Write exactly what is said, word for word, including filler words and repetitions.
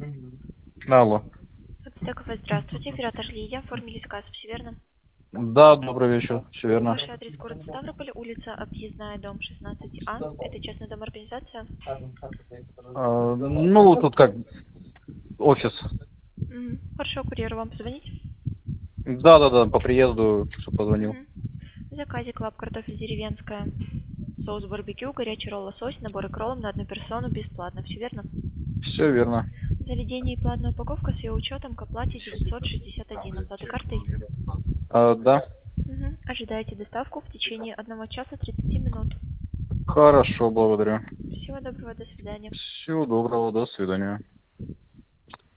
Алло. Аптекова, здравствуйте. Оператор Лидия. Оформили заказ, все верно? Да, добрый вечер, все верно. Ваш адрес город Ставрополь, улица Объездная, дом шестнадцать А. Это частная домоорганизация? А, ну, тут как офис. Мгм. Хорошо, курьер вам позвонить? Да, да, да, по приезду, чтобы позвонил. Мгм. В заказе клаб картофель деревенская, соус барбекю, горячий ролл лосось, набор кроллом на одну персону бесплатно, все верно? Все верно. Заведение и платная упаковка с ее учетом к оплате девятьсот шестьдесят один. Оплата картой? А, да. Мгм. Ожидаете доставку в течение одного часа тридцати минут. Хорошо, благодарю. Всего доброго, до свидания. Всего доброго, до свидания.